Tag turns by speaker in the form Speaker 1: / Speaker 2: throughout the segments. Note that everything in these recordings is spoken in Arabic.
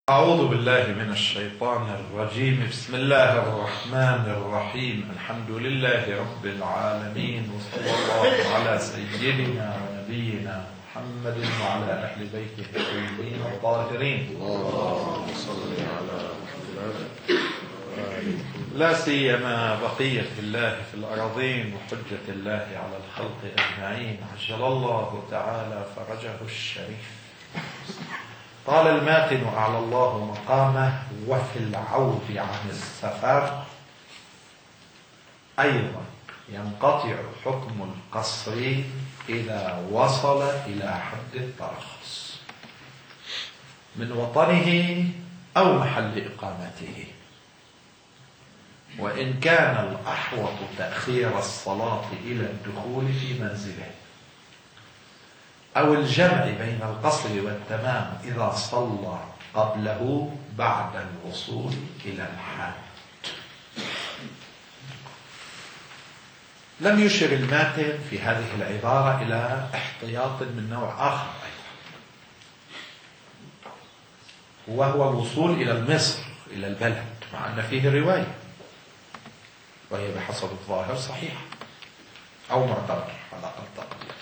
Speaker 1: أعوذ بالله من الشيطان الرجيم. بسم الله الرحمن الرحيم. الحمد لله رب العالمين، وصلى الله على سيدنا ونبينا محمد وعلى أهل بيته الطيبين الطاهرين.
Speaker 2: اللهم صل على محمد
Speaker 1: لا سيما بقية الله في الأراضين وحجة الله على الخلق أجمعين، عجل الله تعالى فرجه الشريف. قال الماتن أعلى الله مقامه: وفي العود عن السفر أيضا ينقطع حكم القصر إذا وصل إلى حد الترخص من وطنه أو محل إقامته، وإن كان الأحوط تأخير الصلاة إلى الدخول في منزله، أو الجمع بين القصر والتمام إذا صلى قبله بعد الوصول إلى الحد. لم يشر الماتن في هذه العبارة إلى احتياط من نوع آخر أيضا، وهو الوصول إلى مصر، إلى البلد، مع أن فيه رواية وهي بحسب الظاهر صحيحة أو معتبر على أقل تقدير.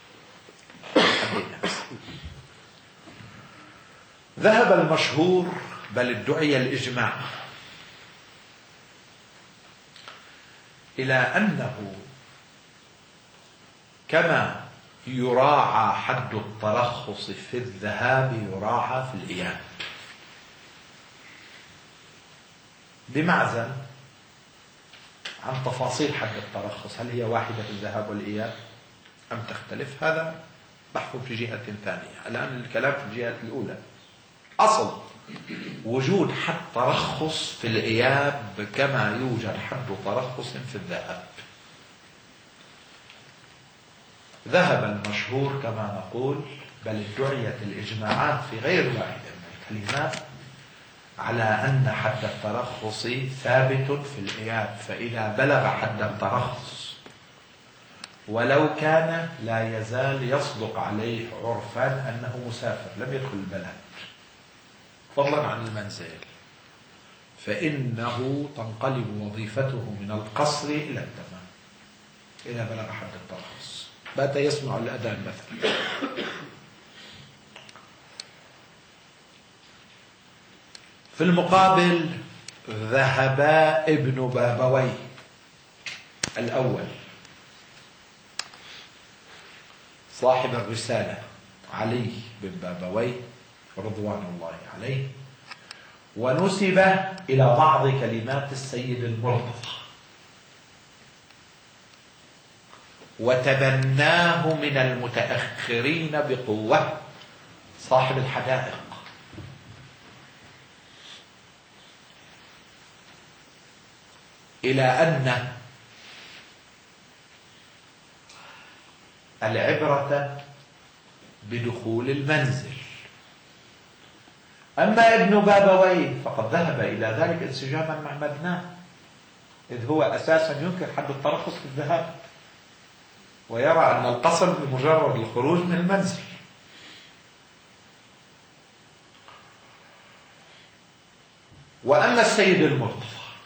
Speaker 1: ذهب المشهور، بل ادعي الإجماع، إلى أنه كما يراعى حد الترخص في الذهاب يراعى في الإياب، بمعزل عن تفاصيل حد الترخص، هل هي واحدة في الذهاب والإياب أم تختلف؟ هذا بحث في جهة ثانية. الآن الكلام في الجهة الأولى. أصل وجود حد ترخص في الإياب كما يوجد حد ترخص في الذهاب. ذهب المشهور كما نقول، بل ادعيت الإجماعات في غير واحدة من الكلمات، على أن حد الترخص ثابت في الإياب، فإذا بلغ حد الترخص ولو كان لا يزال يصدق عليه عرفا أنه مسافر لم يدخل البلد فضلا عن المنزل، فإنه تنقلب وظيفته من القصر إلى التمام إذا بلغ حد الترخص، بات يسمع الأذان مثلا. في المقابل ذهب ابن بابوي الأول صاحب الرسالة علي بن بابوي رضوان الله عليه، ونسب إلى بعض كلمات السيد المرتضى، وتبناه من المتأخرين بقوة صاحب الحدائق، إلى أن العبرة بدخول المنزل. أما ابن بابوي فقد ذهب إلى ذلك انسجاما مع مبناه، إذ هو أساسا ينكر حد الترخص في الذهاب، ويرى أن القصر بمجرد الخروج من المنزل. وأما السيد المرتضى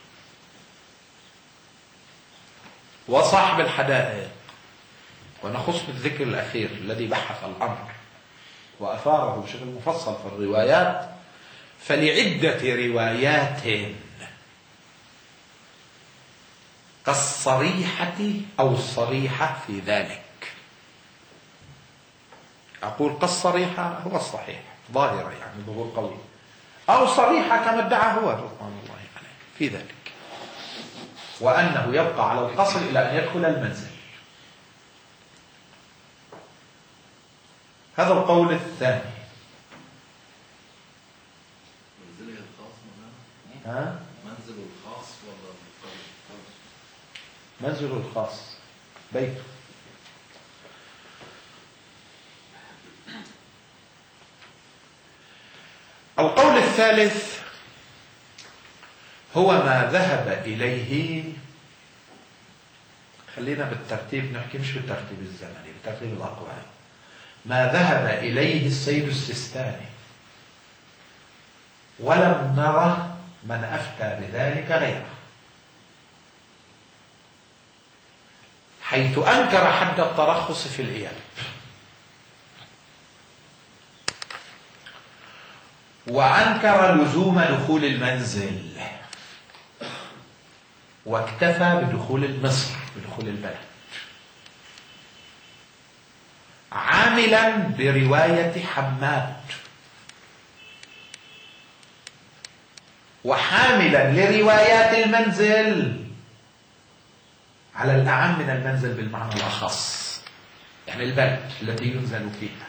Speaker 1: وصاحب الحدائق، ونخص بالذكر الأخير الذي بحث الأمر وأثاره بشكل مفصل في الروايات، فلعدة روايات كالصريحة أو الصريحة في ذلك. أقول كالصريحة هو الصحيح ظاهرة، يعني ظهور قوي، أو صريحة كما ادعى هو رضوان الله عليه في ذلك، وأنه يبقى على القصر إلى أن يدخل المنزل. هذا القول الثاني.
Speaker 3: منزله الخاص منزله الخاص ولا
Speaker 1: منزله الخاص بيته. القول الثالث هو ما ذهب إليه، خلينا بالترتيب نحكي، مش بالترتيب الزمني، بالترتيب الأقوال، ما ذهب إليه السيد السيستاني ولم نرى من أفتى بذلك غيره، حيث أنكر حد الترخص في الإياب، وأنكر لزوم دخول المنزل، واكتفى بدخول المصر، بدخول البلد، عاملا برواية حماد، وحاملا لروايات المنزل على الأعم من المنزل بالمعنى الأخص، يعني البلد التي ينزل فيها.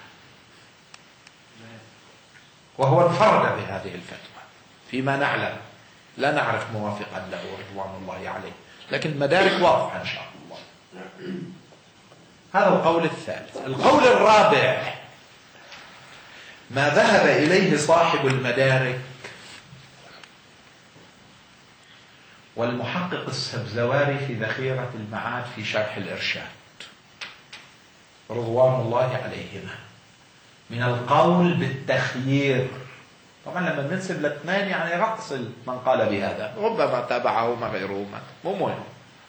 Speaker 1: وهو انفرد بهذه الفتوى فيما نعلم، لا نعرف موافقا له رضوان الله عليه، لكن المدارك واضحة إن شاء الله. هذا القول الثالث. القول الرابع ما ذهب إليه صاحب المدارك والمحقق السبزواري في ذخيرة المعاد في شرح الإرشاد رضوان الله عليهما، من القول بالتخيير. طبعا لما بننسب لاثنين يعني رأس من قال بهذا، ربما تابعهما غيرهما، مو مهم،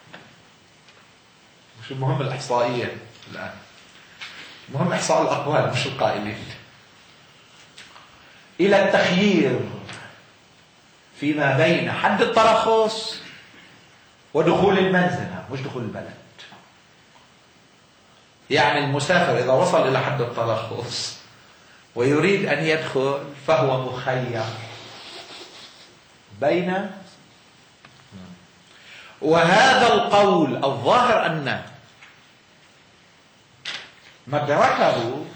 Speaker 1: مش المهم الإحصائية الآن، المهم إحصاء الأقوال مش القائلين. إلى التخيير فيما بين حد الترخص ودخول المنزل، مش دخول البلد. يعني المسافر إذا وصل إلى حد الترخص ويريد أن يدخل فهو مخير بين، وهذا القول الظاهر أن مدركه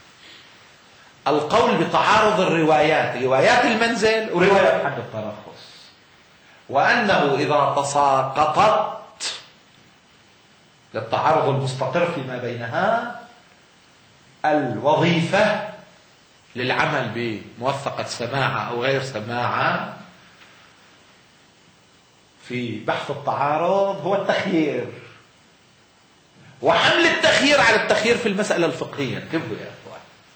Speaker 1: القول بتعارض الروايات، روايات المنزل وروايات حد الترخص، وأنه إذا تساقطت للتعارض المستقر فيما بينها الوظيفة للعمل بموثقة سماعة أو غير سماعة في بحث التعارض هو التخيير، وحمل التخيير على التخيير في المسألة الفقهية. انتبهوا يا أخوان،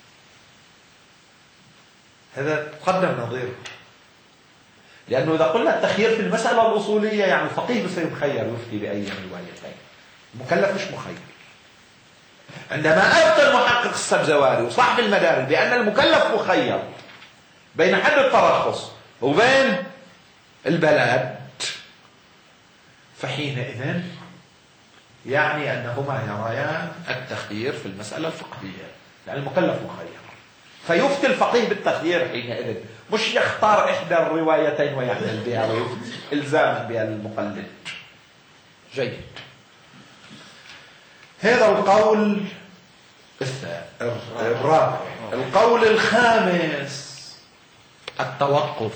Speaker 1: هذا تقدم نظيره، لأنه إذا قلنا التخيير في المسألة الأصولية يعني الفقيه بصير مخير يفتي بأي روايتين، المكلف مش مخير. عندما أفتى المحقق السبزواري وصاحب المدارك بأن المكلف مخير بين حد الترخص وبين البلد، فحينئذ يعني أنهما يريان التخيير في المسألة الفقهية، يعني المكلف مخير، فيفتي الفقيه بالتخيير حينئذ، مش يختار إحدى الروايتين ويعمل بها ويفتي إلزاما بها المقلد. جيد. هذا القول الرابع. القول الخامس التوقف.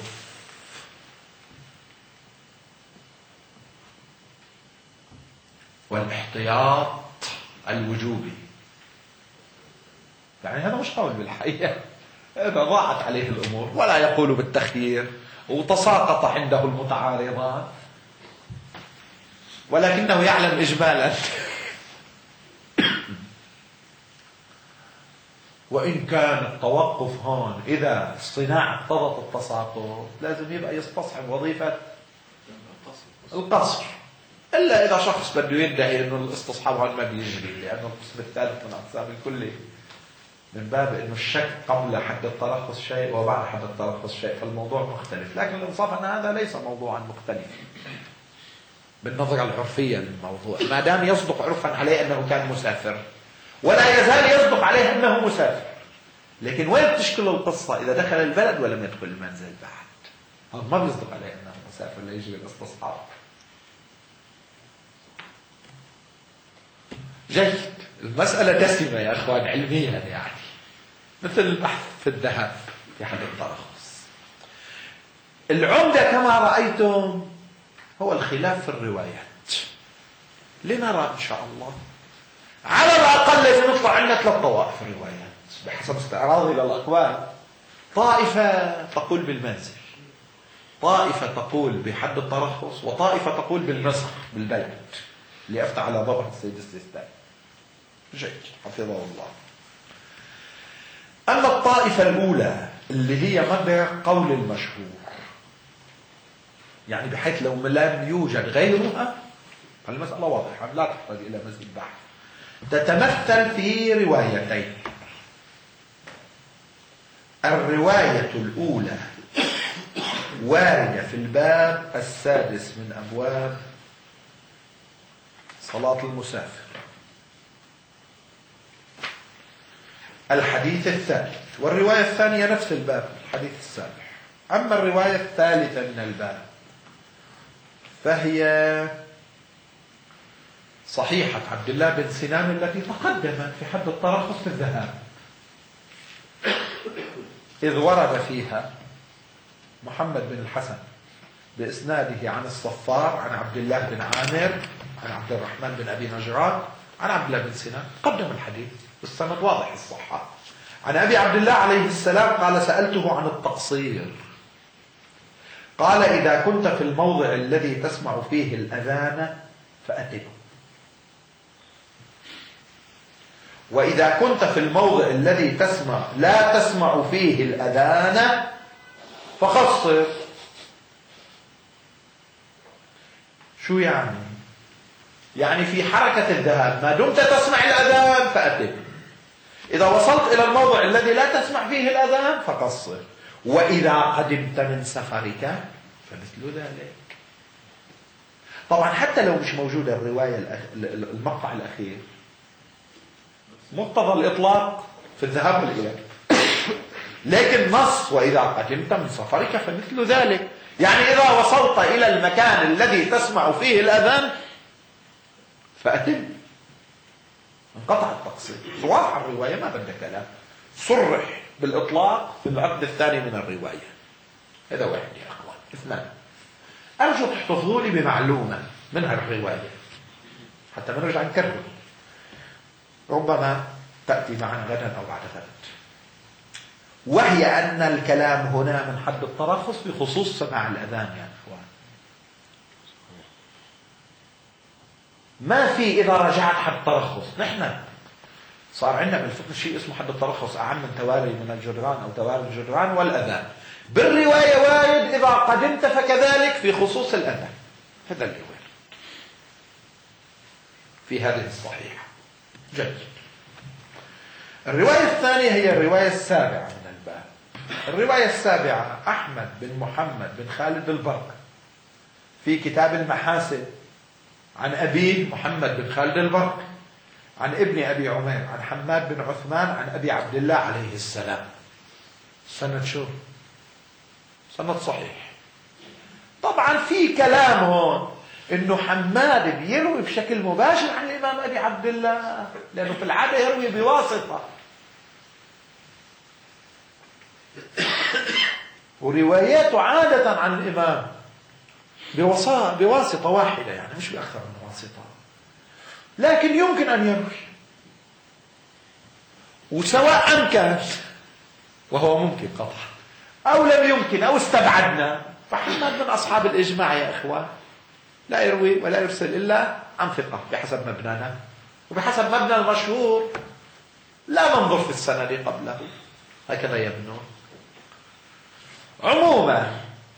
Speaker 1: والاحتياط الوجوبي، يعني هذا مش قول بالحقيقة، هذا ضاعت عليه الأمور، ولا يقول بالتخيير، وتساقط عنده المتعارضان، ولكنه يعلم إجمالا وإن كان التوقف هون إذا الصناعة اقتضت التساقط لازم يبقى يستصحب وظيفة القصر، إلا إذا شخص بده يدعي إنه الاستصحاب هون ما بيجري، لأنه القسم الثالث من أقسام الكلية من باب إنه الشك قبل حد الترخص شيء وبعد حد الترخص شيء، فالموضوع مختلف. لكن الإنصاف أن هذا ليس موضوعا مختلفا بالنظرة العرفية للموضوع، ما دام يصدق عرفا عليه أنه كان مسافر، ولا يزال يصدق عليه أنه مسافر. لكن وين تشكل القصة؟ إذا دخل البلد ولم يدخل المنزل بعد، ما بيصدق عليه أنه مسافر ليجري الاستصحاب. جيد. المسألة دسمة يا أخوان علميا، يعني مثل البحث في الذهب في حد الترخص. العمدة كما رأيتم هو الخلاف في الروايات. لنرى إن شاء الله على الأقل لازم يطلع عندنا 3 طوائف الروايات بحسب استعراضي للأقوال. طائفة تقول بالمنزل، طائفة تقول بحد الترخص، وطائفة تقول بالمسخ بالبلد اللي أفتى على ضبط السيد السيستاني. جيد حفظه الله. أما الطائفة الأولى اللي هي مدى قول المشهور، يعني بحيث لو لم يوجد غيرها المسألة واضحة لا تحتاج إلى مزيد بحث. تتمثل في روايتين. الرواية الأولى واردة في الباب السادس من أبواب صلاة المسافر، الحديث الثالث، والرواية الثانية نفس الباب الحديث السابع. أما الرواية الثالثة من الباب فهي صحيحة عبد الله بن سنان التي تقدمت في حد الترخص في الذهاب، إذ ورد فيها محمد بن الحسن بإسناده عن الصفار عن عبد الله بن عامر عن عبد الرحمن بن أبي نجران عن عبد الله بن سنان، قدم الحديث والسند واضح الصحة. عن أبي عبد الله عليه السلام قال: سألته عن التقصير، قال: إذا كنت في الموضع الذي تسمع فيه الأذان فأتم، وإذا كنت في الموضع الذي لا تسمع فيه الأذان فقصر. شو يعني؟ يعني في حركة الذهاب ما دمت تسمع الأذان فأتم، إذا وصلت إلى الموضع الذي لا تسمع فيه الأذان فقصر، وإذا قدمت من سفرك فمثل ذلك. طبعا حتى لو مش موجودة الرواية المقطع الأخير مقتضى الإطلاق في الذهاب والإياب، لكن نص وإذا قدمت من سفرك فمثل ذلك، يعني إذا وصلت إلى المكان الذي تسمع فيه الأذان فأتم، انقطع التقصير. واضح الرواية ما بدك كلام، صرح بالإطلاق في العقد الثاني من الرواية. هذا واحد يا أخوان. اثنان، أرجو تحتفظوا لي بمعلومة من الرواية حتى نرجع نكرر، ربما تأتي معنا غدا أو بعد غد، وهي أن الكلام هنا من حد الترخص بخصوص سماع الأذان يا أخوان. ما في إذا رجعت حد الترخص. نحن صار عندنا بالفقه شيء اسمه حد الترخص أعم من تواري من الجدران أو تواري الجدران والأذان. بالرواية وارد إذا قدمت فكذلك في خصوص الأذان، هذا اللي وارد في هذه الصحيحة. جيد. الرواية الثانية هي الرواية السابعة من الباب. الرواية السابعة أحمد بن محمد بن خالد البرق في كتاب المحاسن عن أبيه محمد بن خالد البرق عن ابن أبي عمير عن حماد بن عثمان عن أبي عبد الله عليه السلام. سند شو؟ سند صحيح. طبعا في كلام هون إنه حماد بيروي بشكل مباشر عن الإمام أبي عبد الله، لأنه في العادة يروي بواسطة، ورواياته عادة عن الإمام بواسطة واحدة، يعني مش بأكثر من واسطة، لكن يمكن أن يروي، وسواء أمكن وهو ممكن قطعا أو لم يمكن أو استبعدنا، فحماد من أصحاب الإجماع يا إخوان، لا يروي ولا يرسل إلا عن ثقة بحسب مبنانا، وبحسب مبنى المشهور لا ننظر في السند قبله، هكذا يبنون. عموما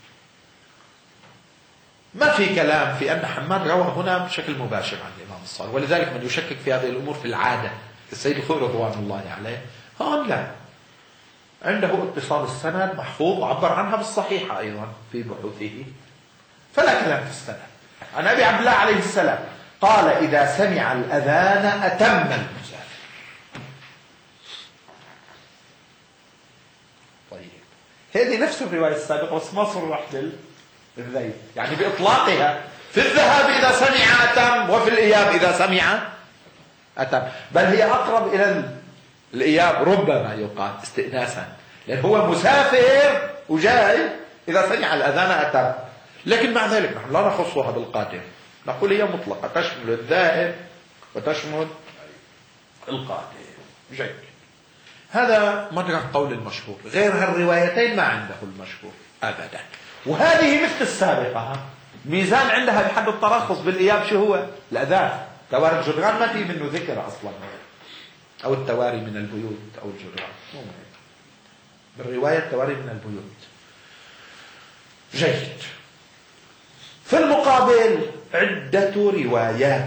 Speaker 1: ما في كلام في أن حماد روى هنا بشكل مباشر عن الإمام الصادق، ولذلك من يشكك في هذه الأمور في العادة السيد الخوئي رضوان الله عليه هون لا، عنده اتصال السند محفوظ وعبر عنها بالصحيحة أيضا في بحوثه، فلا كلام في السند. عن أبي عبد الله عليه السلام قال: إذا سمع الأذان أتم المسافر. طيب هذه نفس الرواية السابقة بس ما صرحت للذيل، يعني بإطلاقها في الذهاب إذا سمع أتم، وفي الإياب إذا سمع أتم، بل هي أقرب إلى الإياب ربما يقال استئناسا، لأن هو مسافر وجاي إذا سمع الأذان أتم، لكن مع ذلك نحن لا نخصها بالقادم، نقول هي مطلقة تشمل الذاهب وتشمل القادم. جيد. هذا مدرك قول المشهور، غير هالروايتين ما عنده المشهور أبدا. وهذه مثل السابقة، ميزان عندها بحد الترخص بالإياب شو هو؟ الأذان. تواري الجدران ما في منه ذكر أصلا، أو التواري من البيوت أو الجدران. بالرواية التواري من البيوت. جيد. في المقابل عدة روايات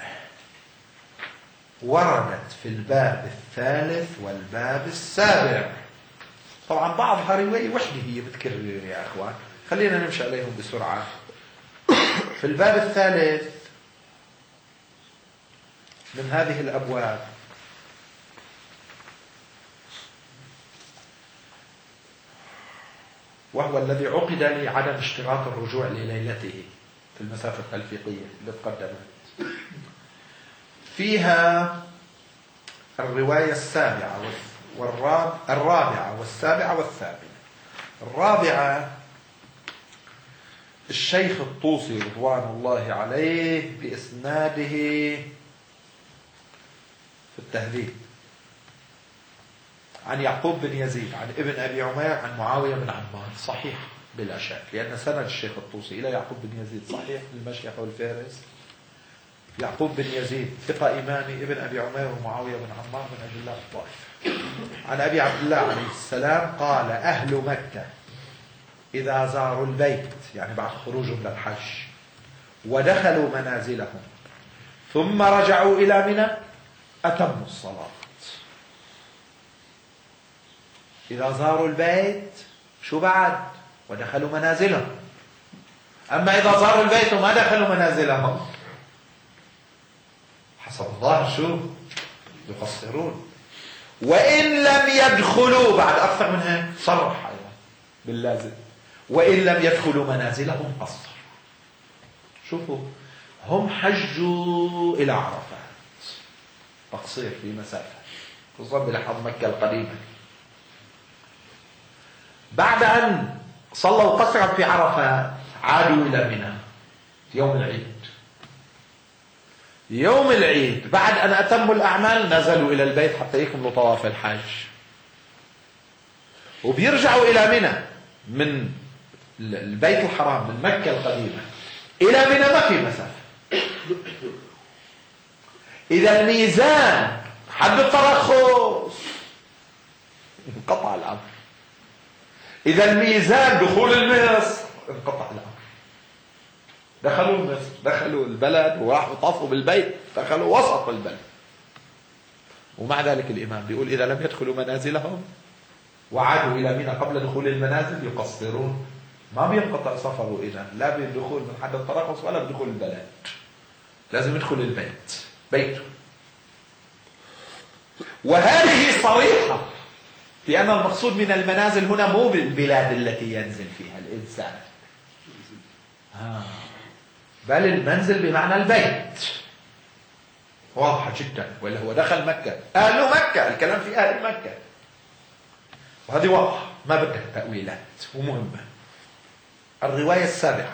Speaker 1: وردت في الباب الثالث والباب السابع. طبعا بعضها رواية وحدة هي متكررة يا أخوان، خلينا نمشي عليهم بسرعة. في الباب الثالث من هذه الأبواب وهو الذي عقد لعدم اشتراط الرجوع لليلته في المسافة التلفيقية اللي تقدمت، فيها الرواية السابعة الرابعة والسابعة والثامنة. الرابعة الشيخ الطوسي رضوان الله عليه بإسناده في التهذيب عن يعقوب بن يزيد عن ابن أبي عمير عن معاوية بن عمار، صحيح بلا شك، لأن سند الشيخ الطوسي إلى يعقوب بن يزيد صحيح للمشيخة والفارس. يعقوب بن يزيد ثقة إمامي ابن أبي عمير ومعاوية بن عمار من أجلاء الطائف. عن أبي عبد الله عليه السلام قال: أهل مكة إذا زاروا البيت، يعني بعد خروجهم للحج، ودخلوا منازلهم ثم رجعوا إلى منى أتموا الصلاة. إذا زاروا البيت شو بعد؟ ودخلوا منازلهم. أما إذا زاروا البيت وما دخلوا منازلهم حسب الظاهر شو؟ يقصرون. وإن لم يدخلوا، بعد أكثر من هيك صرح أيضا باللازم، وإن لم يدخلوا منازلهم قصر. شوفوا، هم حجوا إلى عرفات، تقصير في مسافة، خصوصا بلحظ مكة القديمة. بعد أن صلوا قصرا في عرفات عادوا إلى منى يوم العيد. يوم العيد بعد أن أتموا الأعمال نزلوا إلى البيت حتى يكملوا طواف الحج، وبيرجعوا إلى منى من البيت الحرام من مكة القديمة إلى منى ما في مسافة. إذا الميزان حد الترخص انقطع الأمر. إذا الميزان دخول مصر انقطع الأمر. دخلوا مصر، دخلوا البلد وراحوا طافوا بالبيت، دخلوا وسط البلد. ومع ذلك الإمام بيقول إذا لم يدخلوا منازلهم وعادوا إلى منى قبل دخول المنازل يقصرون. ما بينقطع سفره إذا لا بالدخول من حد الترخص ولا بدخول البلد، لازم يدخل البيت بيته. وهذه صريحة في أن المقصود من المنازل هنا مو بالبلاد التي ينزل فيها الإنسان، بل المنزل بمعنى البيت. واضحة جدا، ولا هو دخل مكة، أهل مكة، الكلام في أهل مكة، وهذه واضحة ما بدها تأويلات ومهمة. الرواية السابعة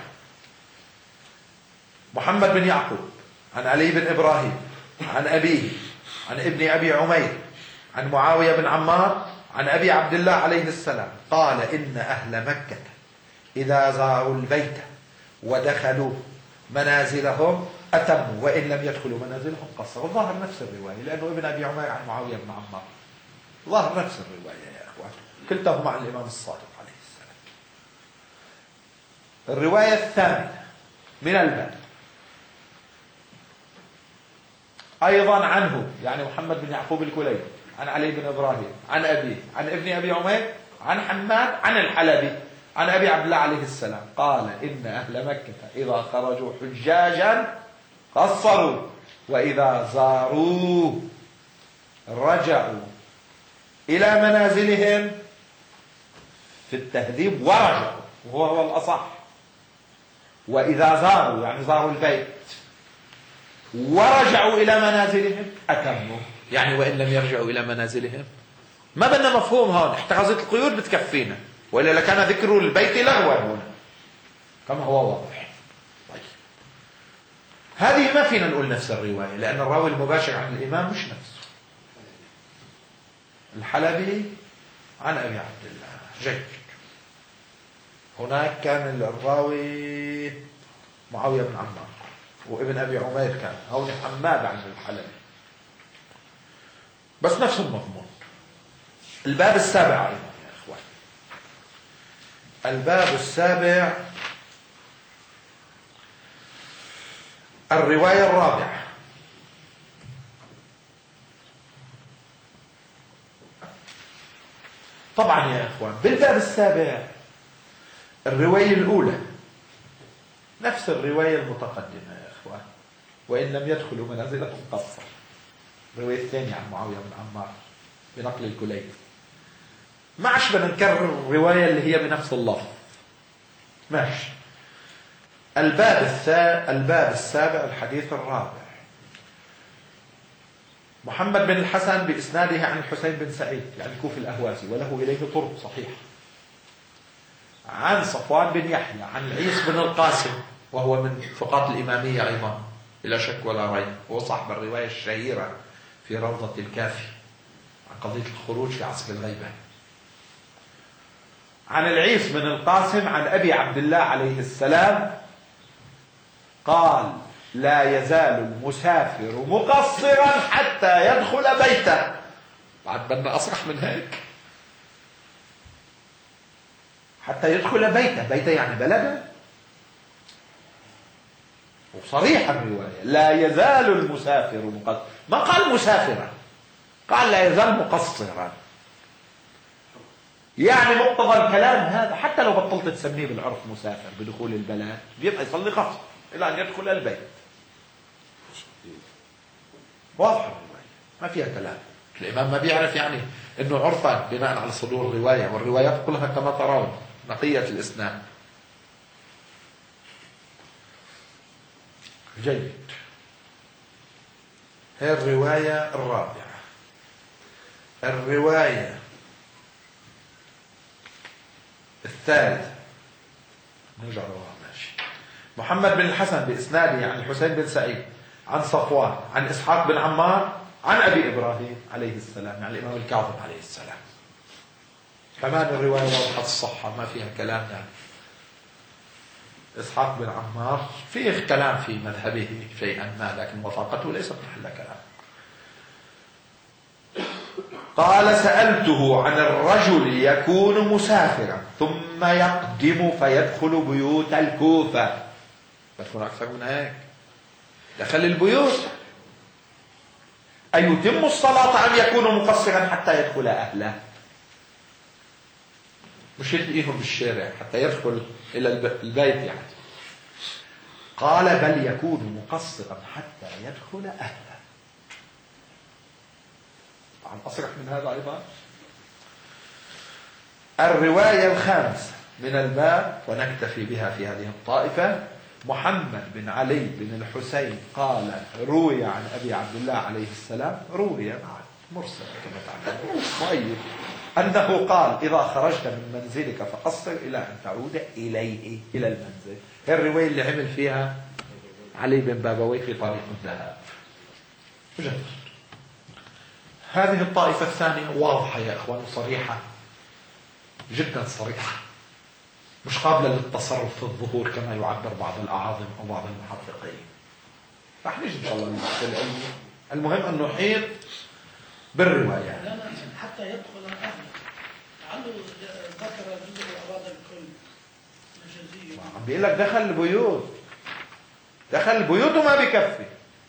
Speaker 1: محمد بن يعقوب عن علي بن إبراهيم عن أبيه عن ابن أبي عمير عن معاوية بن عمار عن أبي عبد الله عليه السلام قال: إن أهل مكة إذا زاروا البيت ودخلوا منازلهم أتموا، وإن لم يدخلوا منازلهم قصروا. ظاهر نفس الرواية، لأنه ابن أبي عمير عن معاوية بن عمار، ظاهر نفس الرواية يا أخوان، كلتهما عن الإمام الصادق عليه السلام. الرواية الثامنة من الباب أيضا عنه، يعني محمد بن يعقوب الكليبي عن علي بن إبراهيم عن أبيه عن ابن أبي عمير عن حماد عن الحلبي عن أبي عبد الله عليه السلام قال: إن أهل مكة إذا خرجوا حجاجا قصروا، وإذا زاروا رجعوا إلى منازلهم. في التهذيب ورجعوا وهو الأصح. وإذا زاروا يعني زاروا البيت ورجعوا إلى منازلهم أتموا، يعني وإن لم يرجعوا إلى منازلهم. ما بدنا مفهوم هون، احترازات القيود بتكفينا، وإلا لكان ذكر البيت لغوا هنا كما هو واضح. طيب، هذه ما فينا نقول نفس الرواية، لأن الراوي المباشر عن الإمام مش نفسه. الحلبي عن أبي عبد الله. جيد. هناك كان الراوي معاوية بن عمار وابن أبي عمير، كان هون حماد عن الحلبي، بس نفس المضمون. الباب السابع أيضا يا إخوان الباب السابع، الرواية الرابعة. طبعا يا إخوان بالباب السابع الرواية الأولى نفس الرواية المتقدمة يا إخوان، وإن لم يدخلوا منازلهم قصر. الرواية الثانية عن معاوية بن عمار بنقل الكليب. ما عادش بدنا نكرر الرواية اللي هي بنفس اللفظ. ماشي. الباب السابع الحديث الرابع. محمد بن الحسن بإسناده عن الحسين بن سعيد يعني الكوفي الأهوازي وله إليه طرق صحيح، عن صفوان بن يحيى عن عيسى بن القاسم وهو من فقهاء الإمامية أيضا بلا شك ولا ريب، هو صاحب الرواية الشهيرة في روضة الكافي عن قضية الخروج في عصر الغيبة. عن العيسى بن القاسم عن أبي عبد الله عليه السلام قال: لا يزال المسافر مقصرا حتى يدخل بيته. بعد بدنا أصرح من هيك. حتى يدخل بيته يعني بلده. وصريح الرواية لا يزال المسافر مقصرا، ما قال مسافرا، قال لا يزال مقصرا. يعني مقتضى الكلام هذا حتى لو بطلت تسميه بالعرف مسافر بدخول البلد بيبقى يصلي قصر إلى أن يدخل البيت. واضح الرواية ما فيها كلام. الإمام ما بيعرف يعني إنه عرفا بناء على صدور الرواية، والروايات كلها كما ترون نقية الإسناد. جيد. هي الرواية الرابعة. الرواية الثالثة نرجع لورا. ماشي. محمد بن الحسن بإسناده عن الحسين بن سعيد عن صفوان عن إسحاق بن عمار عن أبي إبراهيم عليه السلام يعني الإمام الكاظم عليه السلام. كمان الرواية واضحة الصحة ما فيها كلام. يعني إسحاق بن عمار فيه كلام في مذهبه شيئا ما، لكن وثاقته ليست محل كلام. قال: سألته عن الرجل يكون مسافرا ثم يقدم فيدخل بيوت الكوفة. بتكون أكثر من هيك. دخل البيوت أيتم الصلاة أم يكون مقصرا حتى يدخل أهله؟ مش يلاقيهم بالشارع حتى يدخل إلى البيت يعني. قال: بل يكون مقصرا حتى يدخل أهله. عن أصرح من هذا أيضا. الرواية الخامسة من الباب ونكتفي بها في هذه الطائفة. محمد بن علي بن الحسين قال: روي عن أبي عبد الله عليه السلام، روي مرسل كما تعلمون مؤيد، أنه قال: إذا خرجت من منزلك فقصر إلى أن تعود إليه إلى المنزل. هي الرواية اللي عمل فيها علي بن بابويه في طريق الذهاب. هذه الطائفة الثانية واضحة يا إخوان، صريحة جدا صريحة، مش قابلة للتصرف في الظهور كما يعبر بعض الأعاظم أو بعض المحققين. رح نجي إن شاء الله في العلم. المهم أن نحيط بالرواية.
Speaker 4: لا حتى يدخل أهله. عنده ذكر جزء أراد الكل الجزية.
Speaker 1: عم بيقول لك دخل البيوت، دخل البيوت وما بكفي.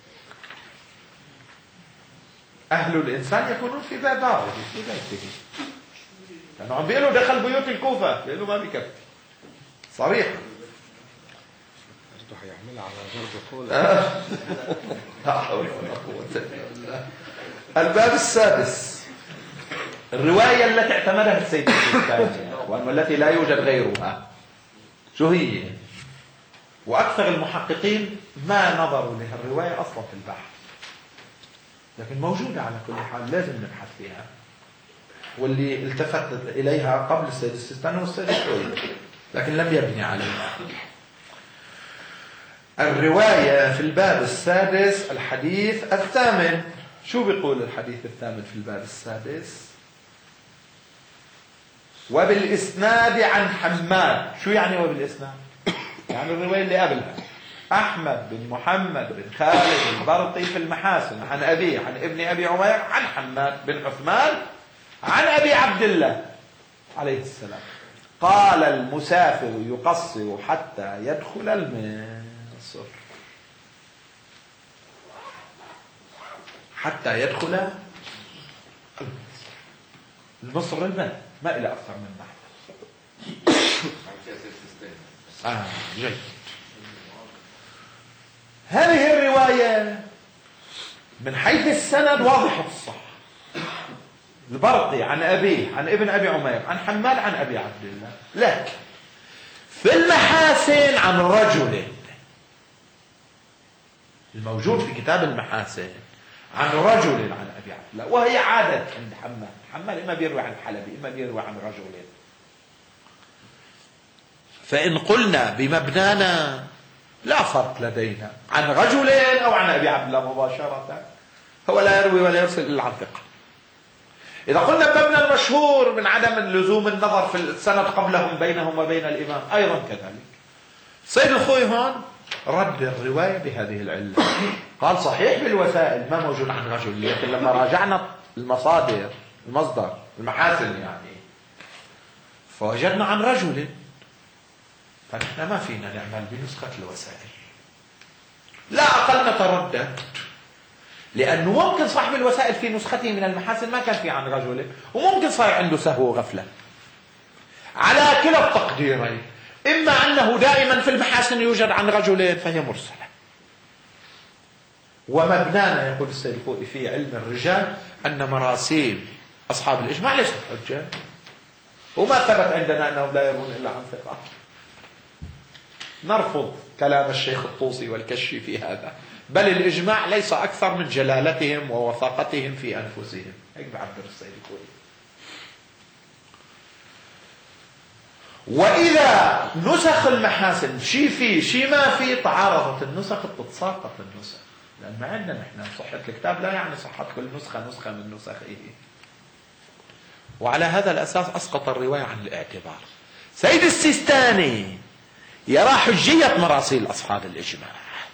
Speaker 1: أهل الإنسان يكونون في داره في بيته. لأنه عم بيقولوا دخل بيوت الكوفة، بيقولوا ما بكفي. صريح.
Speaker 2: برضه هيعملها على ضرب قول.
Speaker 1: لا حول ولا قوة إلا بالله. الباب السادس. الرواية التي اعتمدها السيد البخاري والتي لا يوجد غيرها. شو هي؟ وأكثر المحققين ما نظروا لها الرواية أصلا في البحث، لكن موجودة على كل حال لازم نبحث فيها. واللي التفت إليها قبل السيد السيستاني والسيد الشوي لكن لم يبني عليها. الرواية في الباب السادس الحديث الثامن. شو بيقول الحديث الثامن في الباب السادس؟ وبالإسناد عن حماد. شو يعني وبالإسناد؟ يعني الرواية اللي قبلها. أحمد بن محمد بن خالد البرقي في المحاسن عن أبيه عن ابن أبي عمير عن حماد بن عثمان عن أبي عبد الله عليه السلام. قال المسافر يقصر حتى يدخل المصر. حتى يدخل المصر الماء، ما إلى أكثر من نحو. جيد. هذه الرواية من حيث السند واضحة الصحة. البرقي عن أبيه عن ابن أبي عمير عن حماد عن أبي عبد الله، لكن في المحاسن عن رجل الموجود في كتاب المحاسن عن رجل عن أبي عبد الله، وهي عادة عند حماد إما بيروي عن حلبي إما بيروي عن رجل. فإن قلنا بمبنانا لا فرق لدينا عن رجل أو عن أبي عبد الله مباشرة، هو لا يروي ولا يرسل إلا عن ثقة. إذا قلنا بمبنى المشهور من عدم اللزوم النظر في السند قبلهم بينهم وبين الإمام أيضا كذلك. سيد الخوي هون رد الرواية بهذه العلة، قال صحيح بالوسائل ما موجود عن رجل، لكن لما راجعنا المصادر المصدر المحاسن يعني فوجدنا عن رجل، فنحن ما فينا نعمل بنسخة الوسائل. لا أقل نتردد، لأنه ممكن صاحب الوسائل في نسخته من المحاسن ما كان في عن رجل، وممكن صار عنده سهو وغفلة. على كلا التقديرين، إما أنه دائما في المحاسن يوجد عن رجل فهي مرسلة، ومبنانا يقول السيد الخوئي في علم الرجال أن مراسيل أصحاب الإجماع ليست حجة، وما ثبت عندنا أنهم لا يرون إلا عن ثقة. نرفض كلام الشيخ الطوسي والكشي في هذا، بل الإجماع ليس أكثر من جلالتهم ووثاقتهم في أنفسهم، هيك بعبر السيد الخوئي. وإذا نسخ المحاسن شيء فيه شيء ما فيه تعارضت النسخ بتتساقط النسخ، لأن ما عندنا نحن صحة الكتاب لا يعني صحة كل نسخة من نسخه. وعلى هذا الأساس أسقط الرواية عن الاعتبار. سيد السيستاني يرى حجية مراسيل أصحاب الإجماع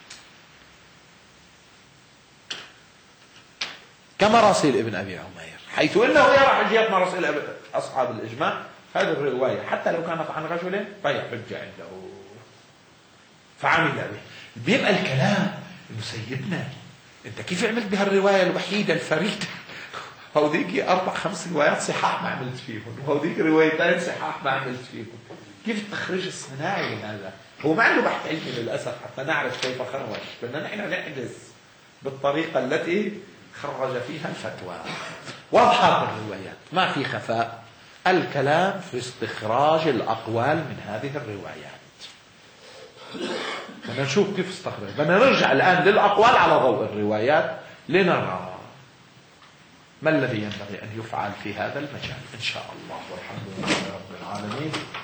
Speaker 1: كمراسيل ابن أبي عمير، حيث أنه يرى حجية مراسيل أصحاب الإجماع. هذه الرواية حتى لو كانت عن رجل فهي حجة عنده، فعمل به. بيبقى الكلام إنه سيدنا أنت كيف عملت بهالرواية الوحيدة الفريدة؟ هوديك 4-5 روايات صحاح ما عملت فيهم، وهوديك روايتين صحاح ما عملت فيهم. كيف التخريج الصناعي هذا؟ هو ما عنده بحث علمي للأسف حتى نعرف كيف خرج، بدنا نحن نحدث بالطريقة التي خرج فيها الفتوى. واضحة الروايات ما في خفاء، الكلام في استخراج الأقوال من هذه الروايات. بدنا نشوف كيف استخرج، بدنا نرجع الآن للأقوال على ضوء الروايات لنرى ما الذي ينبغي أن يفعل في هذا المجال إن شاء الله. والحمد لله رب العالمين.